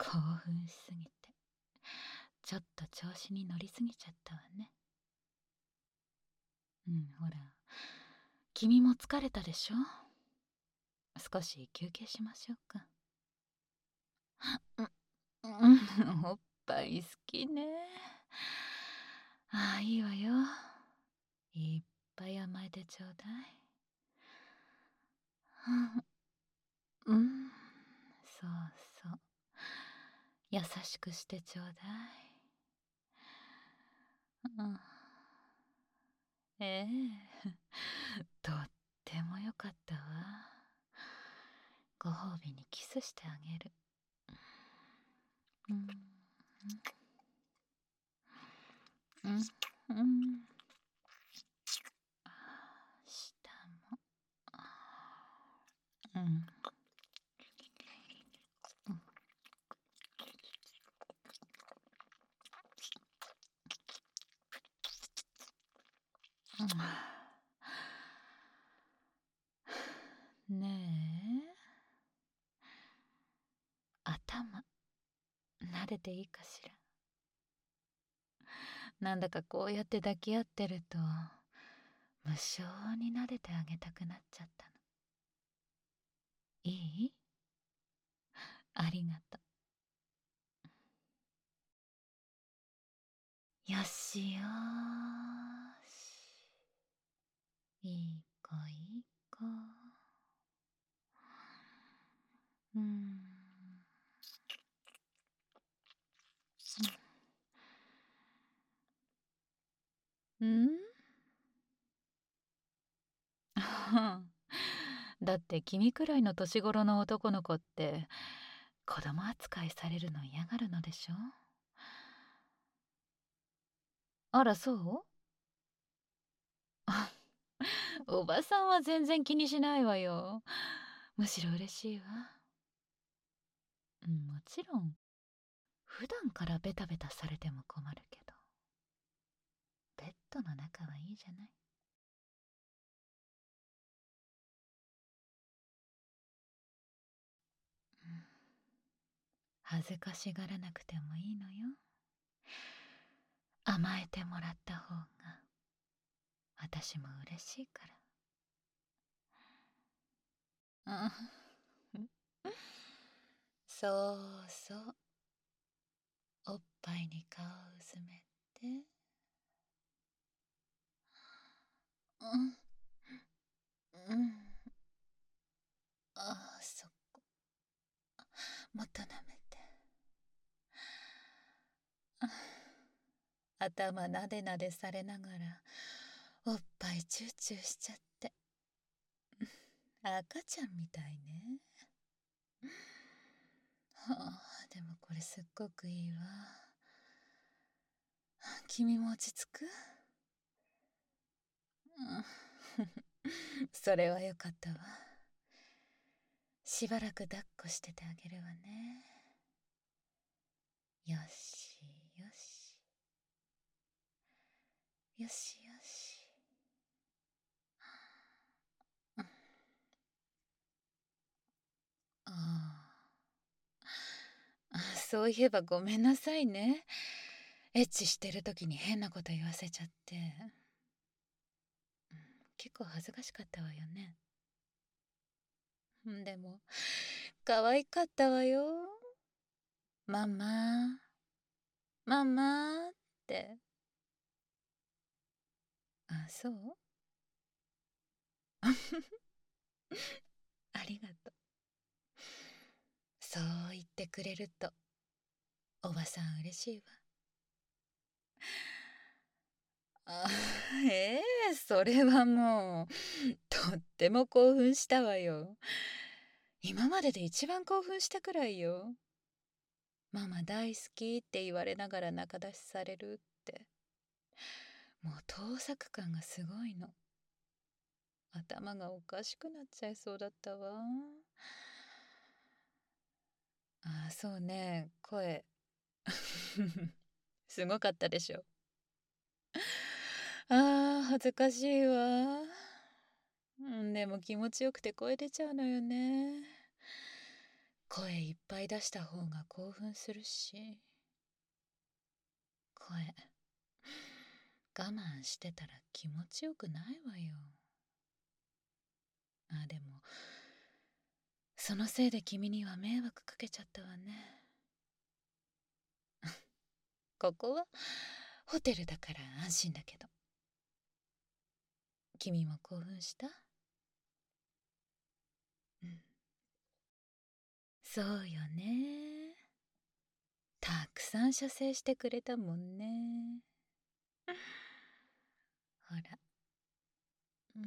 興奮しすぎてちょっと調子に乗りすぎちゃったわね。ほら、君も疲れたでしょ。少し休憩しましょうか。おっぱい好きね。ああ、いいわよ。いっぱい甘えてちょうだい。うん、そうそう。優しくしてちょうだい。うん、ええとってもよかったわ。ご褒美にキスしてあげる。うん、うん、うん。下も。うん。ねえ、頭撫でていいかしら。なんだかこうやって抱き合ってると無性に撫でてあげたくなっちゃったの。いい？ありがとう。よしよーし。いい子いい子。うん。うん。だって君くらいの年頃の男の子って子供扱いされるの嫌がるのでしょ。あら、そう？おばさんは全然気にしないわよ。むしろ嬉しいわ。もちろん普段からベタベタされても困るけど、ベッドの中はいいじゃない。恥ずかしがらなくてもいいのよ。甘えてもらった方が私も嬉しいから。そうそう。おっぱいに顔をうずめて。うん、うん。ああ、そこ。もっと舐めて。頭なでなでされながらおっぱいチューチューしちゃって。赤ちゃんみたいね。はあ、でもこれすっごくいいわ。君も落ち着く？それはよかったわ。しばらく抱っこしててあげるわね。よしよし。よしよし。ああ、そういえばごめんなさいね。エッチしてる時に変なこと言わせちゃって。結構恥ずかしかったわよね。でも可愛かったわよ。ママママって。あ、そう？ありがとう。そう言ってくれるとおばさん嬉しいわ。あ、それはもうとっても興奮したわよ。今までで一番興奮したくらいよ。ママ大好きって言われながら仲出しされるって、もう盗作感がすごいの。頭がおかしくなっちゃいそうだったわ。あ、そうね、声すごかったでしょ。あー、恥ずかしいわ。でも気持ちよくて声出ちゃうのよね。 声いっぱい出した方が興奮するし、声我慢してたら気持ちよくないわよ。でもそのせいで君には迷惑かけちゃったわね。ここはホテルだから安心だけど。君も興奮した？うん。そうよね。たくさん射精してくれたもんね。ほら、うん、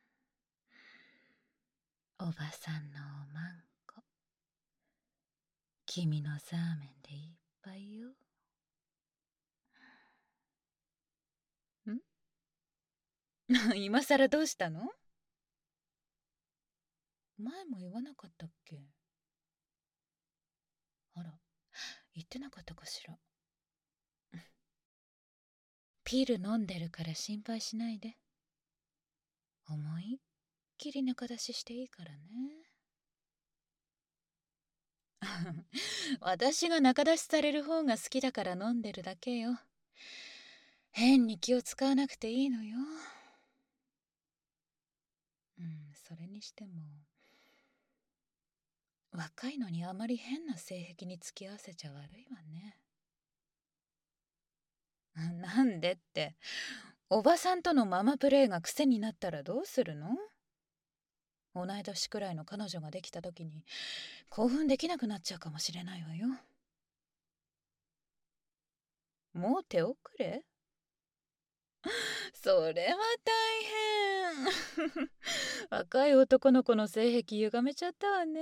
おばさんのおまんこ、君のザーメンでいっぱいよ。ん今さらどうしたの？前も言わなかったっけ？あら、言ってなかったかしら。ピル飲んでるから心配しないで。思いっきり中出ししていいからね。私が中出しされる方が好きだから飲んでるだけよ。変に気を使わなくていいのよ。それにしても若いのにあまり変な性癖に付き合わせちゃ悪いわね。なんでって、おばさんとのママプレイが癖になったらどうするの？同い年くらいの彼女ができた時に興奮できなくなっちゃうかもしれないわよ。もう手遅れ？それは大変。若い男の子の性癖歪めちゃったわね。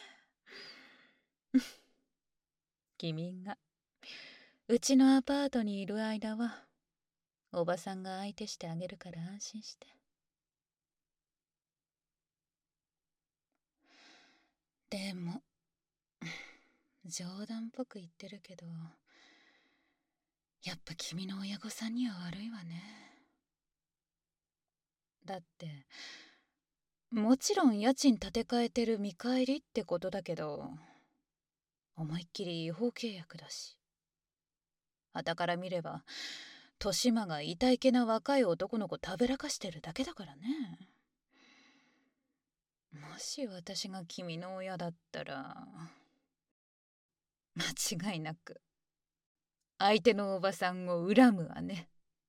君がうちのアパートにいる間はおばさんが相手してあげるから安心して。でも冗談っぽく言ってるけど、やっぱ君の親御さんには悪いわね。だってもちろん家賃立て替えてる見返りってことだけど、思いっきり違法契約だし、傍から見れば豊島がいたいけな若い男の子たぶらかしてるだけだからね。もし私が君の親だったら間違いなく相手のおばさんを恨むわね。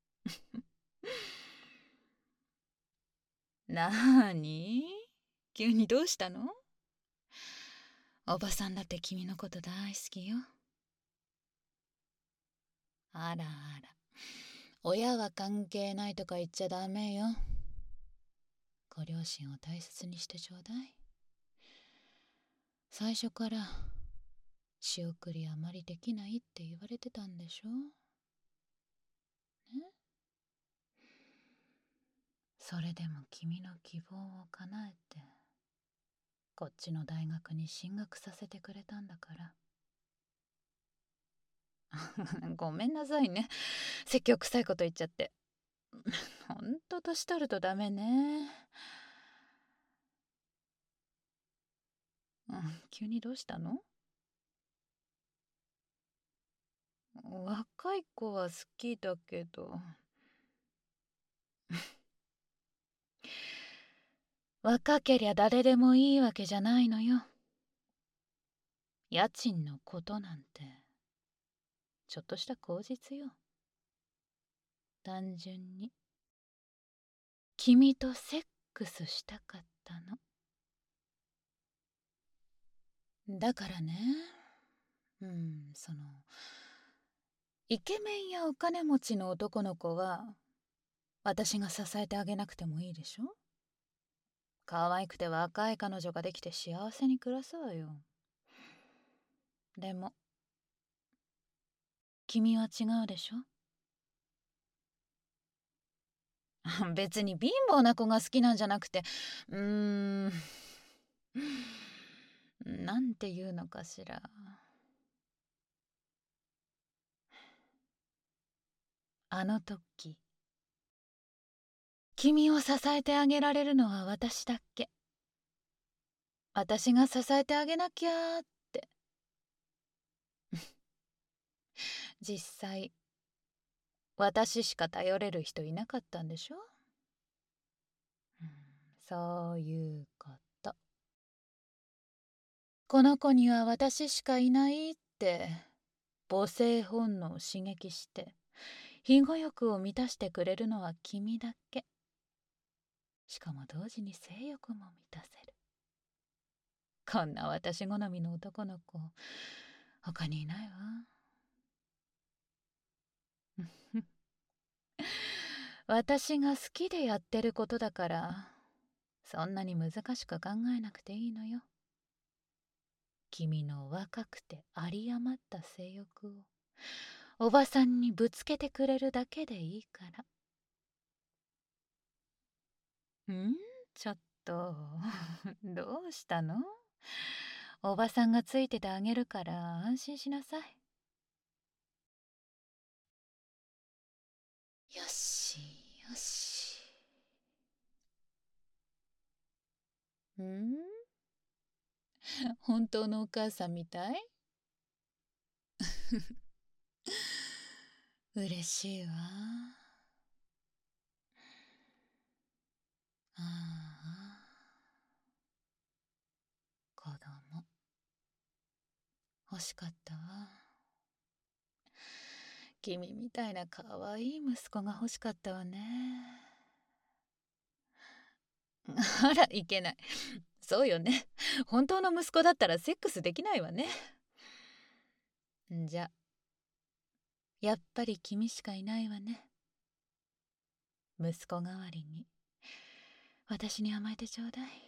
なーに？急にどうしたの？おばさんだって君のこと大好きよ。あらあら、親は関係ないとか言っちゃダメよ。ご両親を大切にしてちょうだい。最初から仕送りあまりできないって言われてたんでしょ？ね？それでも君の希望を叶えてこっちの大学に進学させてくれたんだから。ごめんなさいね、説教臭いこと言っちゃって。ほんと年取るとダメね。急にどうしたの？若い子は好きだけど。若けりゃ誰でもいいわけじゃないのよ。家賃のことなんてちょっとした口実よ。単純に君とセックスしたかったの。だからね、そのイケメンやお金持ちの男の子は私が支えてあげなくてもいいでしょ？可愛くて若い彼女ができて幸せに暮らすわよ。でも君は違うでしょ？別に貧乏な子が好きなんじゃなくて、なんていうのかしら。あの時君を支えてあげられるのは私だけ。私が支えてあげなきゃっ実際、私しか頼れる人いなかったんでしょ？うん、そういうこと。この子には私しかいないって母性本能を刺激して庇護欲を満たしてくれるのは君だけ。しかも同時に性欲も満たせる。こんな私好みの男の子他にいないわ。私が好きでやってることだからそんなに難しく考えなくていいのよ。君の若くて有り余った性欲をおばさんにぶつけてくれるだけでいいから。ちょっとどうしたの？おばさんがついててあげるから安心しなさい。よしよし。本当のお母さんみたい？嬉しいわ。ああ、子供欲しかったわ。君みたいな可愛い息子が欲しかったわね。あら、いけない。そうよね。本当の息子だったらセックスできないわね。じゃ、やっぱり君しかいないわね。息子代わりに私に甘えてちょうだい。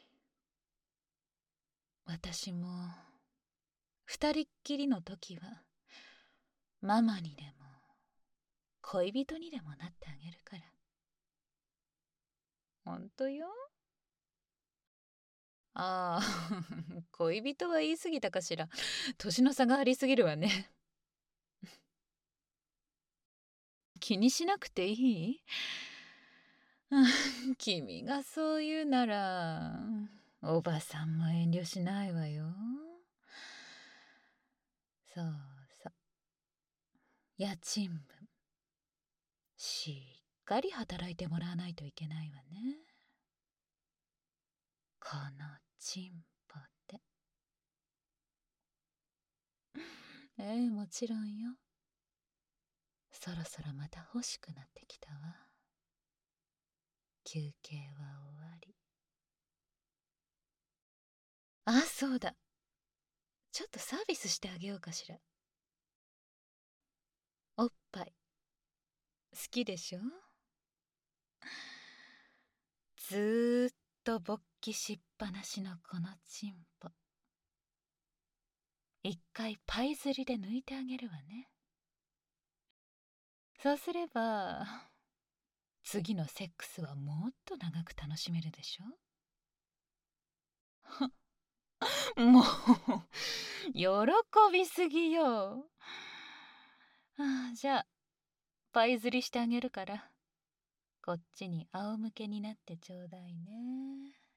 私も二人っきりの時はママにでも恋人にでもなってあげるから。ほんとよ。ああ恋人は言い過ぎたかしら。年の差がありすぎるわね。気にしなくていい？君がそう言うならおばさんも遠慮しないわよ。そうそう、家賃分しっかり働いてもらわないといけないわね。このチンポで。もちろんよ。そろそろまた欲しくなってきたわ。休憩は終わり。あ、そうだ。ちょっとサービスしてあげようかしら。おっぱい好きでしょ？ずーっと勃起しっぱなしのこのチンポ、一回パイ釣りで抜いてあげるわね。そうすれば次のセックスはもっと長く楽しめるでしょ？もう喜びすぎよ。じゃあパイ釣りしてあげるからこっちに仰向けになってちょうだいね。